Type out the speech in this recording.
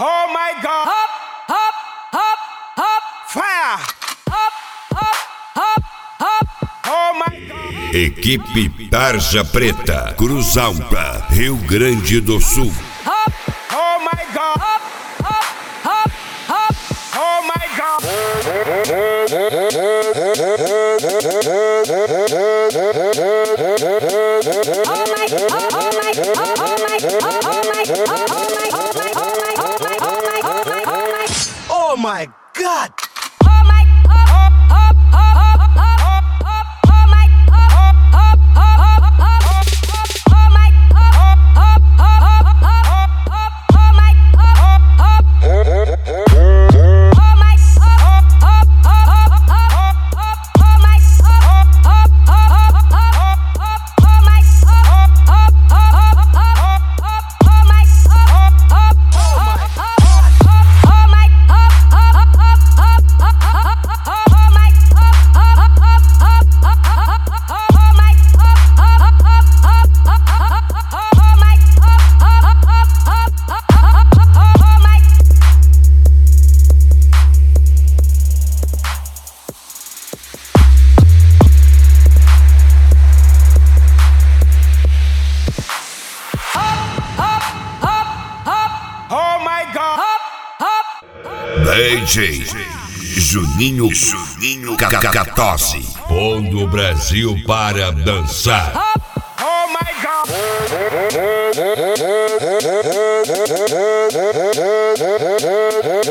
Oh my God. Hop, hop, hop, hop. Fire. Hop, hop, hop, hop. Oh my God. Equipe Tarja Preta, Cruz Alta, Rio Grande do Sul. Hop, Oh my God. hop, hop, hop, hop. Oh my God. Oh my God! DJ Juninho Cacatosse, pondo o Brasil para dançar. Oh my God.